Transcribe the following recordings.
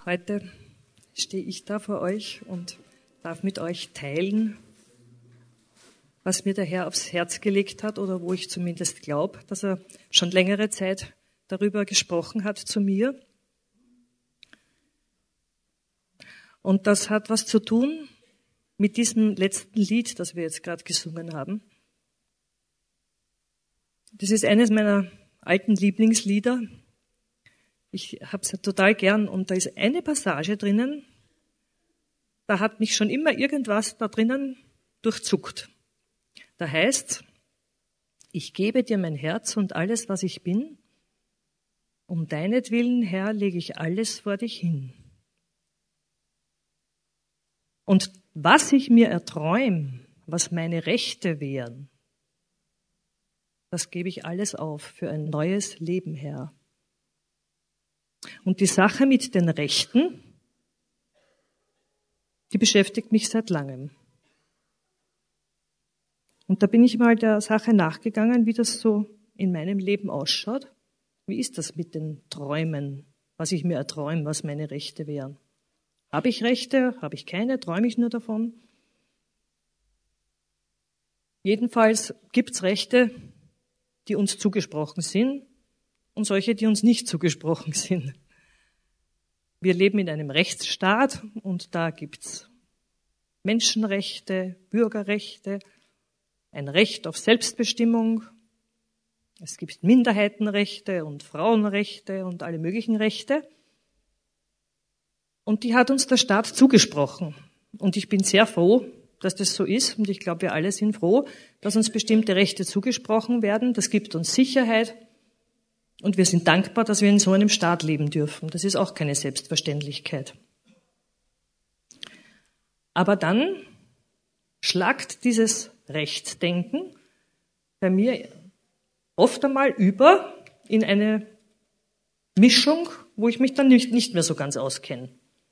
Heute stehe ich da vor euch und darf mit euch teilen, was mir der Herr aufs Herz gelegt hat oder wo ich zumindest glaube, dass er schon längere Zeit darüber gesprochen hat zu mir. Und das hat was zu tun mit diesem letzten Lied, das wir jetzt gerade gesungen haben. Das ist eines meiner alten Lieblingslieder. Ich habe es total gern und da ist eine Passage drinnen, da hat mich schon immer irgendwas da drinnen durchzuckt. Da heißt, ich gebe dir mein Herz und alles, was ich bin. Um deinetwillen, Herr, lege ich alles vor dich hin. Und was ich mir erträume, was meine Rechte wären, das gebe ich alles auf für ein neues Leben, Herr. Und die Sache mit den Rechten, die beschäftigt mich seit langem. Und da bin ich mal der Sache nachgegangen, wie das so in meinem Leben ausschaut. Wie ist das mit den Träumen, was ich mir erträume, was meine Rechte wären? Habe ich Rechte? Habe ich keine? Träume ich nur davon? Jedenfalls gibt's Rechte, die uns zugesprochen sind und solche, die uns nicht zugesprochen sind. Wir leben in einem Rechtsstaat und da gibt's Menschenrechte, Bürgerrechte, ein Recht auf Selbstbestimmung. Es gibt Minderheitenrechte und Frauenrechte und alle möglichen Rechte. Und die hat uns der Staat zugesprochen. Und ich bin sehr froh, dass das so ist. Und ich glaube, wir alle sind froh, dass uns bestimmte Rechte zugesprochen werden. Das gibt uns Sicherheit. Und wir sind dankbar, dass wir in so einem Staat leben dürfen. Das ist auch keine Selbstverständlichkeit. Aber dann schlagt dieses Rechtsdenken bei mir oft einmal über in eine Mischung, wo ich mich dann nicht mehr so ganz auskenne.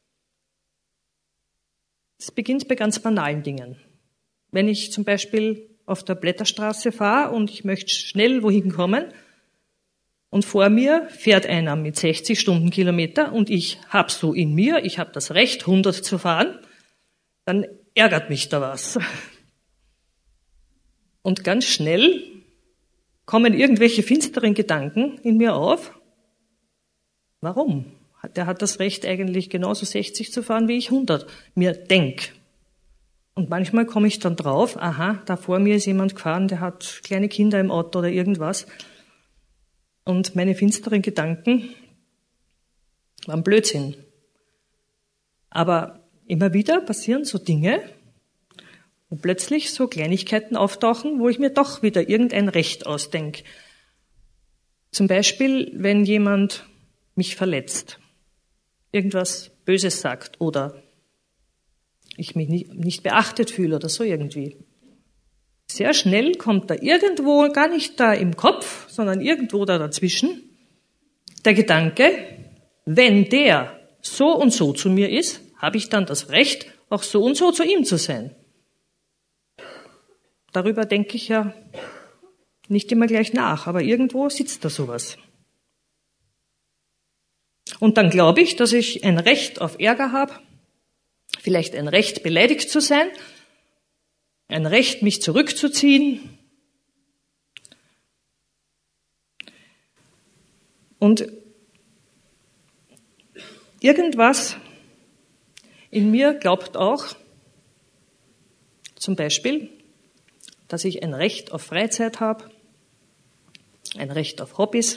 Es beginnt bei ganz banalen Dingen. Wenn ich zum Beispiel auf der Blätterstraße fahre und ich möchte schnell wohin kommen und vor mir fährt einer mit 60 Stundenkilometer und ich habe so in mir, ich habe das Recht, 100 zu fahren, dann ärgert mich da was. Und ganz schnell kommen irgendwelche finsteren Gedanken in mir auf. Warum? Der hat das Recht eigentlich genauso 60 zu fahren wie ich 100 mir denk. Und manchmal komme ich dann drauf, aha, da vor mir ist jemand gefahren, der hat kleine Kinder im Auto oder irgendwas. Und meine finsteren Gedanken waren Blödsinn. Aber immer wieder passieren so Dinge, wo plötzlich so Kleinigkeiten auftauchen, wo ich mir doch wieder irgendein Recht ausdenke. Zum Beispiel, wenn jemand mich verletzt, irgendwas Böses sagt oder ich mich nicht beachtet fühle oder so irgendwie. Sehr schnell kommt da irgendwo, gar nicht da im Kopf, sondern irgendwo da dazwischen, der Gedanke, wenn der so und so zu mir ist, habe ich dann das Recht, auch so und so zu ihm zu sein. Darüber denke ich ja nicht immer gleich nach, aber irgendwo sitzt da sowas. Und dann glaube ich, dass ich ein Recht auf Ärger habe, vielleicht ein Recht, beleidigt zu sein, ein Recht, mich zurückzuziehen. Und irgendwas in mir glaubt auch, zum Beispiel, dass ich ein Recht auf Freizeit habe, ein Recht auf Hobbys.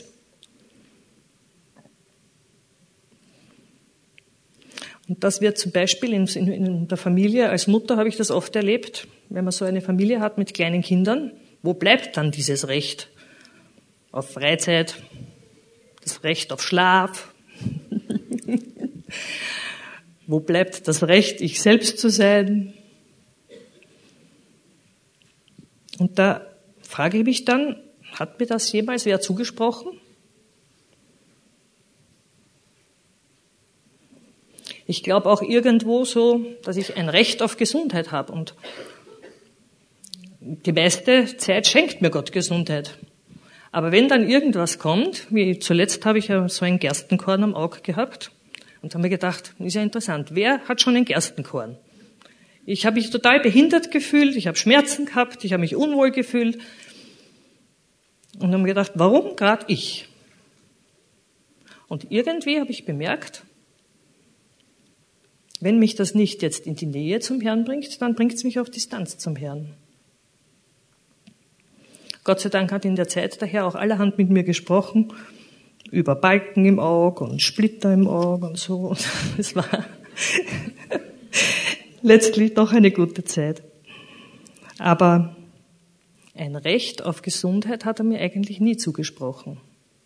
Und das wird zum Beispiel in der Familie, als Mutter habe ich das oft erlebt, wenn man so eine Familie hat mit kleinen Kindern, wo bleibt dann dieses Recht auf Freizeit, das Recht auf Schlaf? Wo bleibt das Recht, ich selbst zu sein? Und da frage ich mich dann, hat mir das jemals wer zugesprochen? Ich glaube auch irgendwo so, dass ich ein Recht auf Gesundheit habe und die meiste Zeit schenkt mir Gott Gesundheit. Aber wenn dann irgendwas kommt, wie zuletzt habe ich ja so ein Gerstenkorn am Auge gehabt Und da haben wir gedacht, ist ja interessant, wer hat schon ein Gerstenkorn? Ich habe mich total behindert gefühlt, ich habe Schmerzen gehabt, ich habe mich unwohl gefühlt. Und dann haben wir gedacht, warum gerade ich? Und irgendwie habe ich bemerkt, wenn mich das nicht jetzt in die Nähe zum Herrn bringt, dann bringt es mich auf Distanz zum Herrn. Gott sei Dank hat in der Zeit der Herr auch allerhand mit mir gesprochen, über Balken im Auge und Splitter im Auge und so. Es war letztlich doch eine gute Zeit. Aber ein Recht auf Gesundheit hat er mir eigentlich nie zugesprochen.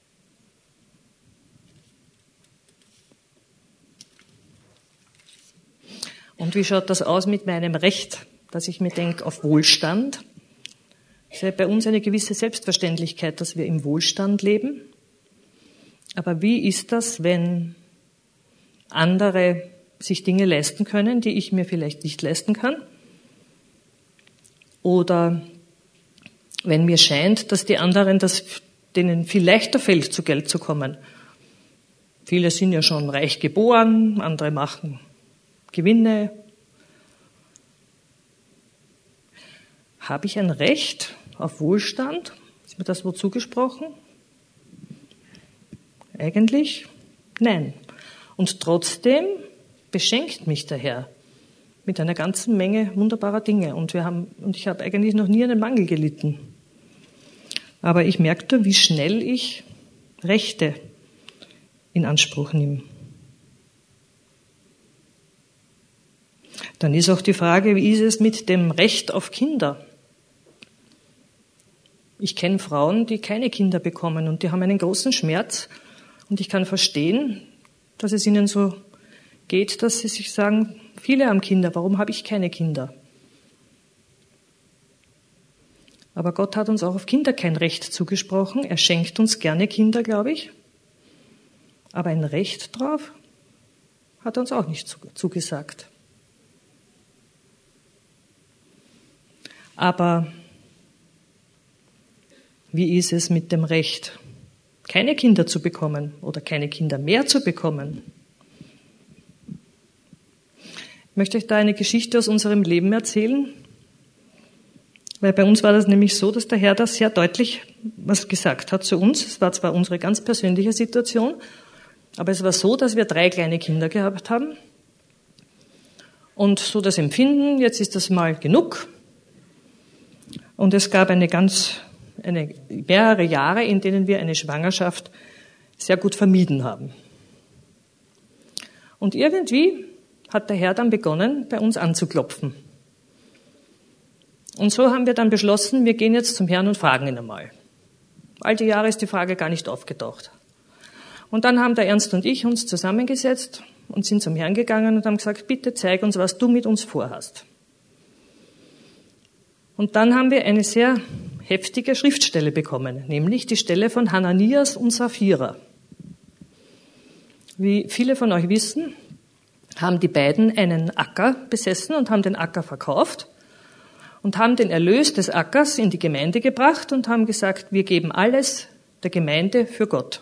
Und wie schaut das aus mit meinem Recht, dass ich mir denke, auf Wohlstand? Es ist ja bei uns eine gewisse Selbstverständlichkeit, dass wir im Wohlstand leben. Aber wie ist das, wenn andere sich Dinge leisten können, die ich mir vielleicht nicht leisten kann? Oder wenn mir scheint, dass die anderen, denen viel leichter fällt, zu Geld zu kommen. Viele sind ja schon reich geboren, andere machen Gewinne. Habe ich ein Recht auf Wohlstand? Ist mir das wohl zugesprochen? Eigentlich nein. Und trotzdem beschenkt mich der Herr mit einer ganzen Menge wunderbarer Dinge. Und ich habe eigentlich noch nie einen Mangel gelitten. Aber ich merkte, wie schnell ich Rechte in Anspruch nehme. Dann ist auch die Frage, wie ist es mit dem Recht auf Kinder? Ich kenne Frauen, die keine Kinder bekommen und die haben einen großen Schmerz. Und ich kann verstehen, dass es ihnen so geht, dass sie sich sagen, viele haben Kinder, warum habe ich keine Kinder? Aber Gott hat uns auch auf Kinder kein Recht zugesprochen. Er schenkt uns gerne Kinder, glaube ich. Aber ein Recht drauf hat er uns auch nicht zugesagt. Aber wie ist es mit dem Recht, keine Kinder zu bekommen oder keine Kinder mehr zu bekommen? Ich möchte euch da eine Geschichte aus unserem Leben erzählen, weil bei uns war das nämlich so, dass der Herr da sehr deutlich was gesagt hat zu uns. Es war zwar unsere ganz persönliche Situation, aber es war so, dass wir 3 kleine Kinder gehabt haben und so das Empfinden, jetzt ist das mal genug. Und es gab mehrere Jahre, in denen wir eine Schwangerschaft sehr gut vermieden haben. Und irgendwie hat der Herr dann begonnen, bei uns anzuklopfen. Und so haben wir dann beschlossen, wir gehen jetzt zum Herrn und fragen ihn einmal. All die Jahre ist die Frage gar nicht aufgetaucht. Und dann haben der Ernst und ich uns zusammengesetzt und sind zum Herrn gegangen und haben gesagt, bitte zeig uns, was du mit uns vorhast. Und dann haben wir eine sehr heftige Schriftstelle bekommen, nämlich die Stelle von Hananias und Sapphira. Wie viele von euch wissen, haben die beiden einen Acker besessen und haben den Acker verkauft und haben den Erlös des Ackers in die Gemeinde gebracht und haben gesagt, wir geben alles der Gemeinde für Gott.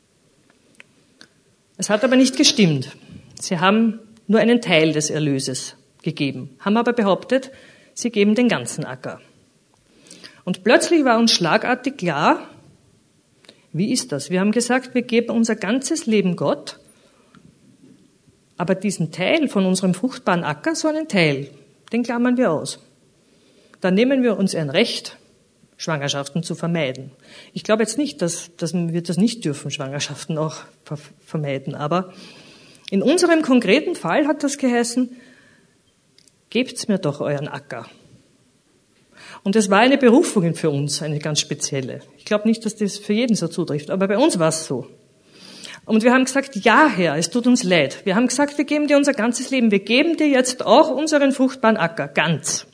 Es hat aber nicht gestimmt. Sie haben nur einen Teil des Erlöses gegeben, haben aber behauptet, sie geben den ganzen Acker. Und plötzlich war uns schlagartig klar, wie ist das? Wir haben gesagt, wir geben unser ganzes Leben Gott, aber diesen Teil von unserem fruchtbaren Acker, so einen Teil, den klammern wir aus. Dann nehmen wir uns ein Recht, Schwangerschaften zu vermeiden. Ich glaube jetzt nicht, dass wir das nicht dürfen, Schwangerschaften auch vermeiden, aber in unserem konkreten Fall hat das geheißen, gebt's mir doch euren Acker. Und es war eine Berufung für uns, eine ganz spezielle. Ich glaube nicht, dass das für jeden so zutrifft, aber bei uns war es so. Und wir haben gesagt, ja Herr, es tut uns leid. Wir haben gesagt, wir geben dir unser ganzes Leben, wir geben dir jetzt auch unseren fruchtbaren Acker, ganz.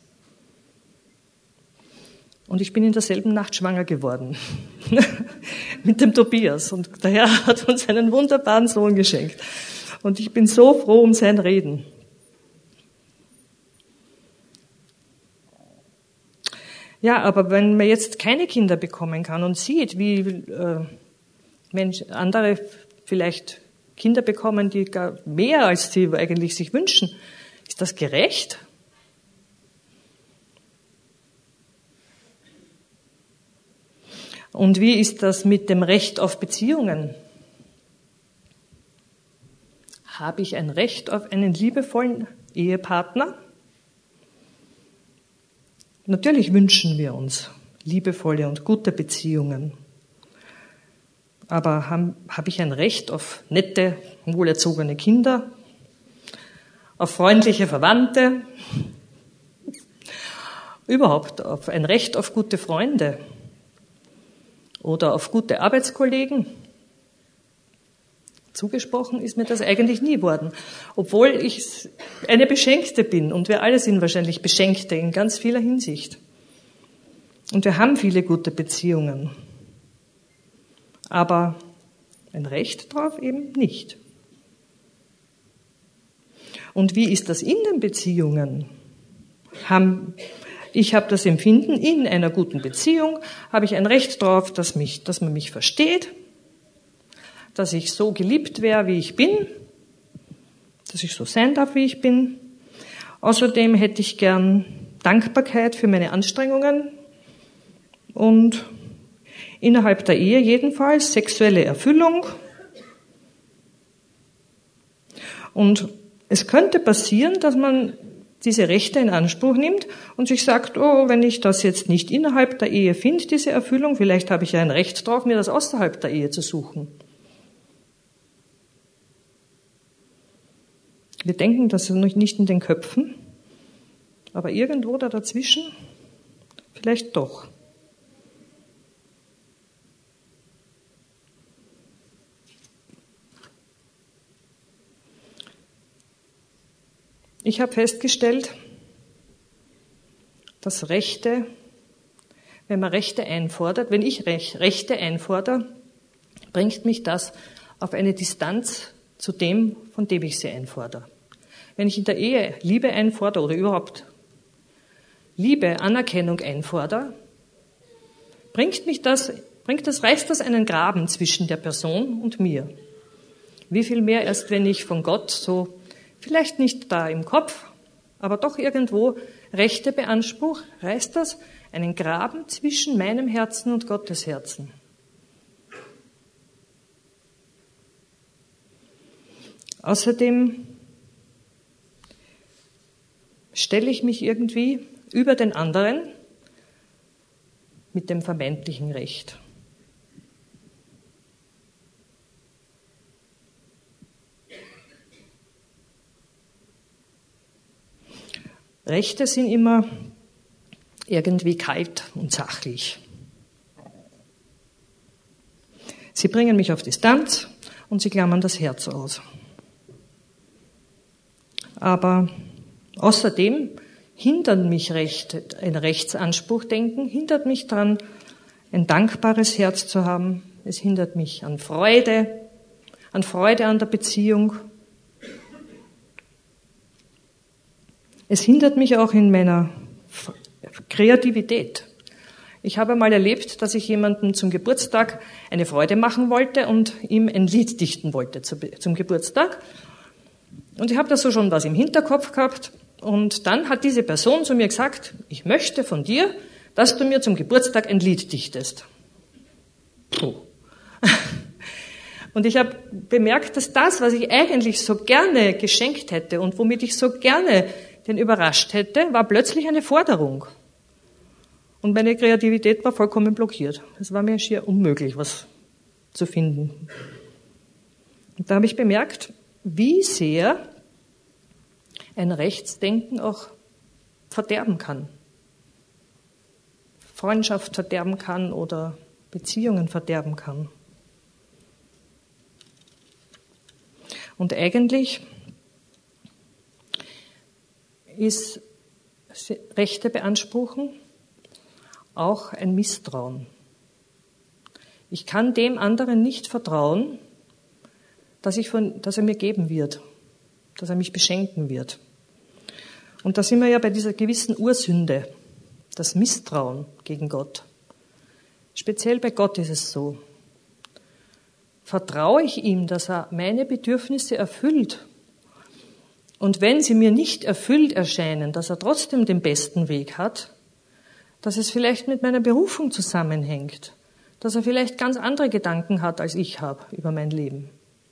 Und ich bin in derselben Nacht schwanger geworden. Mit dem Tobias. Und der Herr hat uns einen wunderbaren Sohn geschenkt. Und ich bin so froh um sein Reden. Ja, aber wenn man jetzt keine Kinder bekommen kann und sieht, wie andere vielleicht Kinder bekommen, die gar mehr als sie eigentlich sich wünschen. Ist das gerecht? Und wie ist das mit dem Recht auf Beziehungen? Habe ich ein Recht auf einen liebevollen Ehepartner? Natürlich wünschen wir uns liebevolle und gute Beziehungen. Aber habe ich ein Recht auf nette, wohlerzogene Kinder, auf freundliche Verwandte, überhaupt auf ein Recht auf gute Freunde oder auf gute Arbeitskollegen? Zugesprochen ist mir das eigentlich nie worden, obwohl ich eine Beschenkte bin und wir alle sind wahrscheinlich Beschenkte in ganz vieler Hinsicht. Und wir haben viele gute Beziehungen, aber ein Recht drauf eben nicht. Und wie ist das in den Beziehungen? Ich habe das Empfinden, in einer guten Beziehung habe ich ein Recht drauf, dass man mich versteht, dass ich so geliebt wäre, wie ich bin, dass ich so sein darf, wie ich bin. Außerdem hätte ich gern Dankbarkeit für meine Anstrengungen und innerhalb der Ehe jedenfalls sexuelle Erfüllung. Und es könnte passieren, dass man diese Rechte in Anspruch nimmt und sich sagt, oh, wenn ich das jetzt nicht innerhalb der Ehe finde, diese Erfüllung, vielleicht habe ich ja ein Recht drauf, mir das außerhalb der Ehe zu suchen. Wir denken das nicht in den Köpfen, aber irgendwo da dazwischen vielleicht doch. Ich habe festgestellt, dass Rechte, wenn man Rechte einfordert, wenn ich Rechte einfordere, bringt mich das auf eine Distanz zu dem, von dem ich sie einfordere. Wenn ich in der Ehe Liebe einfordere oder überhaupt Liebe, Anerkennung einfordere, reißt das einen Graben zwischen der Person und mir. Wie viel mehr erst, wenn ich von Gott so, vielleicht nicht da im Kopf, aber doch irgendwo Rechte beanspruche, reißt das einen Graben zwischen meinem Herzen und Gottes Herzen. Außerdem stelle ich mich irgendwie über den anderen mit dem vermeintlichen Recht. Rechte sind immer irgendwie kalt und sachlich. Sie bringen mich auf Distanz und sie klammern das Herz aus. Aber außerdem hindern mich Rechte, ein Rechtsanspruchdenken, hindert mich daran, ein dankbares Herz zu haben. Es hindert mich an Freude an der Beziehung. Es hindert mich auch in meiner Kreativität. Ich habe mal erlebt, dass ich jemandem zum Geburtstag eine Freude machen wollte und ihm ein Lied dichten wollte zum Geburtstag. Und ich habe da so schon was im Hinterkopf gehabt. Und dann hat diese Person zu mir gesagt, ich möchte von dir, dass du mir zum Geburtstag ein Lied dichtest. Puh. Und ich habe bemerkt, dass das, was ich eigentlich so gerne geschenkt hätte und womit ich so gerne den überrascht hätte, war plötzlich eine Forderung. Und meine Kreativität war vollkommen blockiert. Es war mir schier unmöglich, was zu finden. Und da habe ich bemerkt, wie sehr ein Rechtsdenken auch verderben kann. Freundschaft verderben kann oder Beziehungen verderben kann. Und eigentlich ist Rechte beanspruchen auch ein Misstrauen. Ich kann dem anderen nicht vertrauen, dass er mir geben wird, dass er mich beschenken wird. Und da sind wir ja bei dieser gewissen Ursünde, das Misstrauen gegen Gott. Speziell bei Gott ist es so. vertraue ich ihm, dass er meine Bedürfnisse erfüllt. Und wenn sie mir nicht erfüllt erscheinen, dass er trotzdem den besten Weg hat, dass es vielleicht mit meiner Berufung zusammenhängt, dass er vielleicht ganz andere Gedanken hat, als ich habe über mein Leben.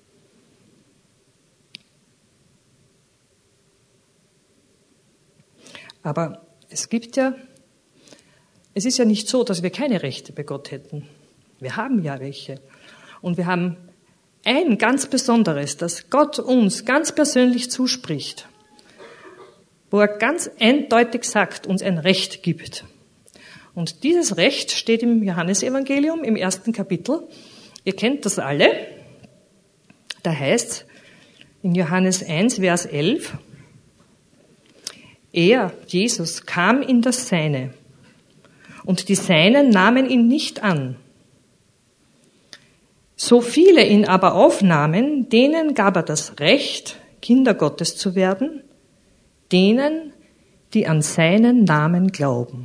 Aber es ist ja nicht so, dass wir keine Rechte bei Gott hätten. Wir haben ja welche. Und wir haben ein ganz Besonderes, das Gott uns ganz persönlich zuspricht, wo er ganz eindeutig sagt, uns ein Recht gibt. Und dieses Recht steht im Johannesevangelium im 1. Kapitel. Ihr kennt das alle. Da heißt in Johannes 1, Vers 11, er, Jesus, kam in das Seine, und die Seinen nahmen ihn nicht an. So viele ihn aber aufnahmen, denen gab er das Recht, Kinder Gottes zu werden, denen, die an seinen Namen glauben.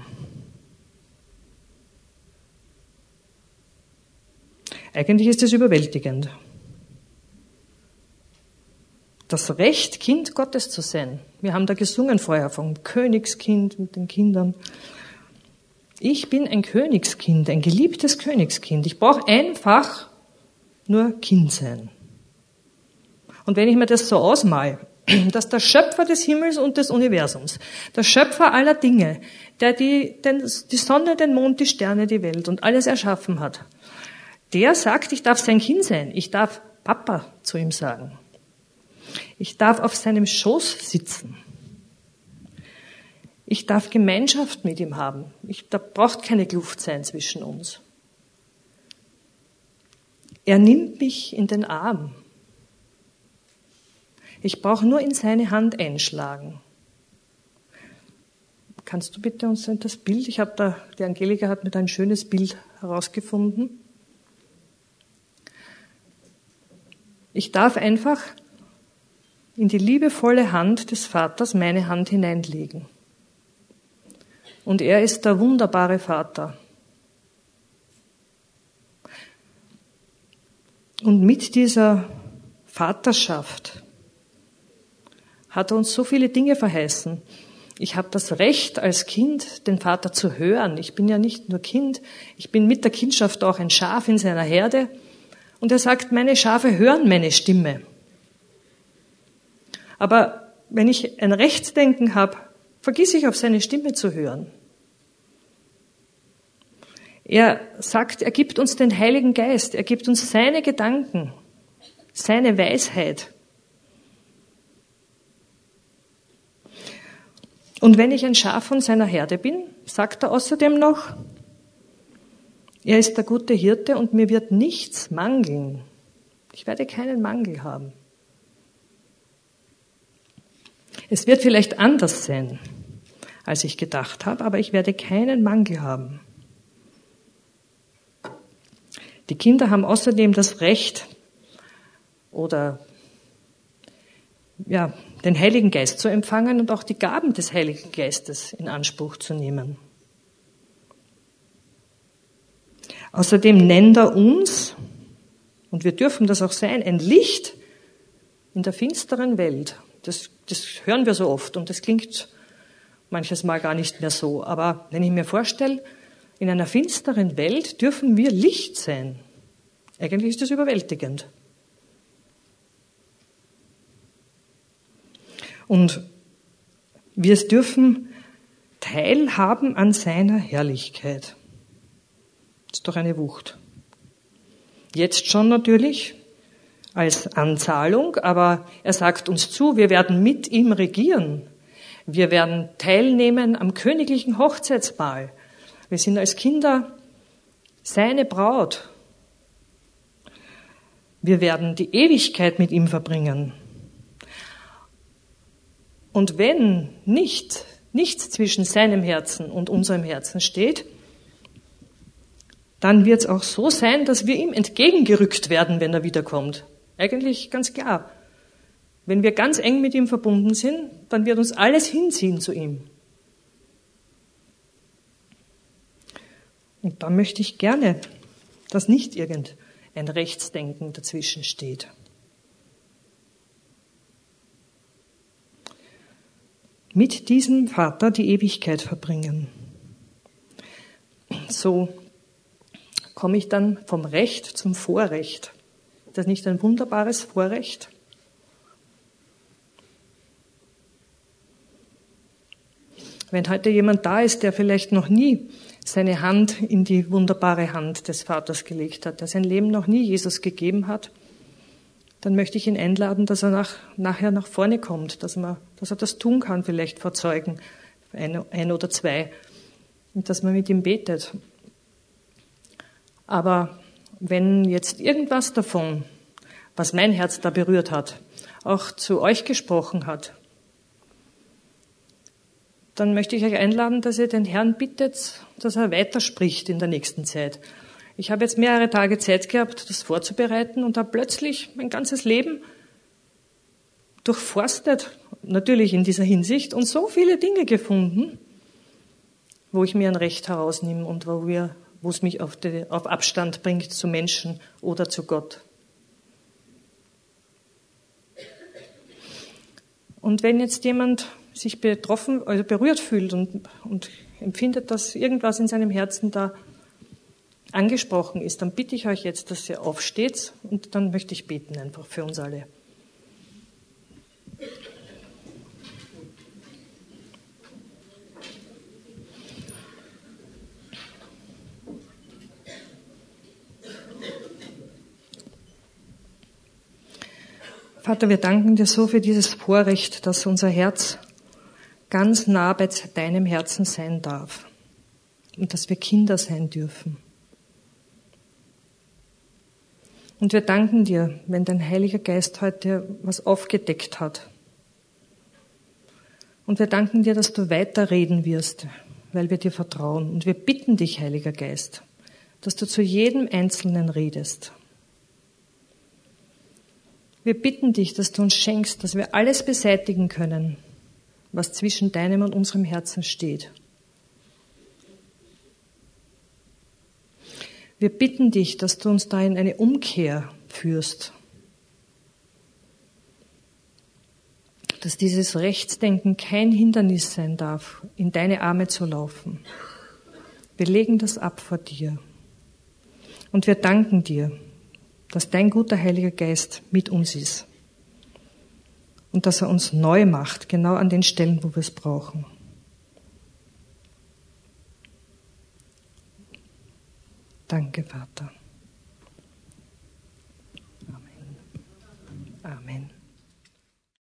Eigentlich ist es überwältigend. Das Recht, Kind Gottes zu sein. Wir haben da gesungen vorher vom Königskind mit den Kindern. Ich bin ein Königskind, ein geliebtes Königskind. Ich brauche einfach nur Kind sein. Und wenn ich mir das so ausmale, dass der Schöpfer des Himmels und des Universums, der Schöpfer aller Dinge, der die Sonne, den Mond, die Sterne, die Welt und alles erschaffen hat, der sagt, ich darf sein Kind sein, ich darf Papa zu ihm sagen. Ich darf auf seinem Schoß sitzen. Ich darf Gemeinschaft mit ihm haben. Da braucht keine Kluft sein zwischen uns. Er nimmt mich in den Arm. Ich brauche nur in seine Hand einschlagen. Kannst du bitte uns das Bild, die Angelika hat mir da ein schönes Bild herausgefunden. Ich darf einfach in die liebevolle Hand des Vaters meine Hand hineinlegen. Und er ist der wunderbare Vater. Und mit dieser Vaterschaft hat er uns so viele Dinge verheißen. Ich habe das Recht, als Kind den Vater zu hören. Ich bin ja nicht nur Kind, ich bin mit der Kindschaft auch ein Schaf in seiner Herde. Und er sagt, meine Schafe hören meine Stimme. Aber wenn ich ein Rechtsdenken habe, vergiss ich auf seine Stimme zu hören. Er sagt, er gibt uns den Heiligen Geist, er gibt uns seine Gedanken, seine Weisheit. Und wenn ich ein Schaf von seiner Herde bin, sagt er außerdem noch, er ist der gute Hirte und mir wird nichts mangeln. Ich werde keinen Mangel haben. Es wird vielleicht anders sein, als ich gedacht habe, aber ich werde keinen Mangel haben. Die Kinder haben außerdem das Recht, den Heiligen Geist zu empfangen und auch die Gaben des Heiligen Geistes in Anspruch zu nehmen. Außerdem nennt er uns, und wir dürfen das auch sein, ein Licht in der finsteren Welt. Das hören wir so oft und das klingt manches Mal gar nicht mehr so. Aber wenn ich mir vorstelle, in einer finsteren Welt dürfen wir Licht sein. Eigentlich ist das überwältigend. Und wir dürfen teilhaben an seiner Herrlichkeit. Das ist doch eine Wucht. Jetzt schon natürlich als Anzahlung, aber er sagt uns zu, wir werden mit ihm regieren. Wir werden teilnehmen am königlichen Hochzeitsmahl. Wir sind als Kinder seine Braut. Wir werden die Ewigkeit mit ihm verbringen. Und wenn nichts zwischen seinem Herzen und unserem Herzen steht, dann wird es auch so sein, dass wir ihm entgegengerückt werden, wenn er wiederkommt. Eigentlich ganz klar. Wenn wir ganz eng mit ihm verbunden sind, dann wird uns alles hinziehen zu ihm. Und da möchte ich gerne, dass nicht ein Rechtsdenken dazwischen steht. Mit diesem Vater die Ewigkeit verbringen. So komme ich dann vom Recht zum Vorrecht. Ist das nicht ein wunderbares Vorrecht? Wenn heute jemand da ist, der vielleicht noch nie seine Hand in die wunderbare Hand des Vaters gelegt hat, der sein Leben noch nie Jesus gegeben hat, dann möchte ich ihn einladen, dass er nachher nach vorne kommt, dass er das tun kann, vielleicht vor Zeugen, ein oder zwei, und dass man mit ihm betet. Aber wenn jetzt irgendwas davon, was mein Herz da berührt hat, auch zu euch gesprochen hat, dann möchte ich euch einladen, dass ihr den Herrn bittet, dass er weiterspricht in der nächsten Zeit. Ich habe jetzt mehrere Tage Zeit gehabt, das vorzubereiten und habe plötzlich mein ganzes Leben durchforstet, natürlich in dieser Hinsicht, und so viele Dinge gefunden, wo ich mir ein Recht herausnehme und wo es mich auf Abstand bringt zu Menschen oder zu Gott. Und wenn jetzt jemand sich betroffen, also berührt fühlt und empfindet, dass irgendwas in seinem Herzen da angesprochen ist, dann bitte ich euch jetzt, dass ihr aufsteht und dann möchte ich beten einfach für uns alle. Vater, wir danken dir so für dieses Vorrecht, dass unser Herz ganz nah bei deinem Herzen sein darf und dass wir Kinder sein dürfen. Und wir danken dir, wenn dein Heiliger Geist heute was aufgedeckt hat. Und wir danken dir, dass du weiterreden wirst, weil wir dir vertrauen. Und wir bitten dich, Heiliger Geist, dass du zu jedem Einzelnen redest. Wir bitten dich, dass du uns schenkst, dass wir alles beseitigen können, was zwischen deinem und unserem Herzen steht. Wir bitten dich, dass du uns da in eine Umkehr führst, dass dieses Rechtsdenken kein Hindernis sein darf, in deine Arme zu laufen. Wir legen das ab vor dir und wir danken dir, dass dein guter Heiliger Geist mit uns ist und dass er uns neu macht, genau an den Stellen, wo wir es brauchen. Danke, Vater.